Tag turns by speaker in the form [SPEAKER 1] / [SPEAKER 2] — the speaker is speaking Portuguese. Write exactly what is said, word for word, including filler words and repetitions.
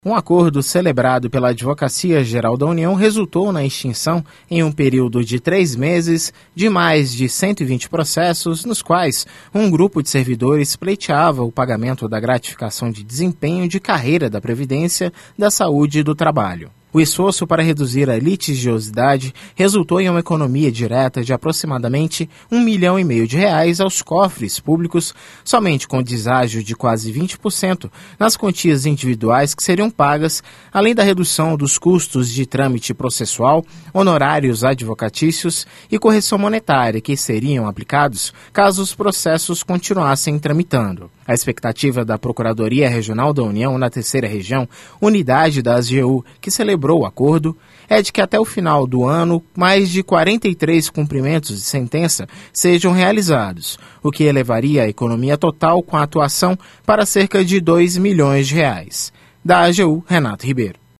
[SPEAKER 1] Um acordo celebrado pela Advocacia Geral da União resultou na extinção, em um período de três meses, de mais de cento e vinte processos, nos quais um grupo de servidores pleiteava o pagamento da gratificação de desempenho de carreira da Previdência, da Saúde e do Trabalho. O esforço para reduzir a litigiosidade resultou em uma economia direta de aproximadamente um milhão e meio de reais aos cofres públicos, somente com deságio de quase vinte por cento nas quantias individuais que seriam pagas, além da redução dos custos de trâmite processual, honorários advocatícios e correção monetária que seriam aplicados caso os processos continuassem tramitando. A expectativa da Procuradoria Regional da União na Terceira Região, unidade da A S G U, que celebrou o acordo, é de que até o final do ano, mais de quarenta e três cumprimentos de sentença sejam realizados, o que elevaria a economia total com a atuação para cerca de dois milhões de reais. Da A G U, Renato Ribeiro.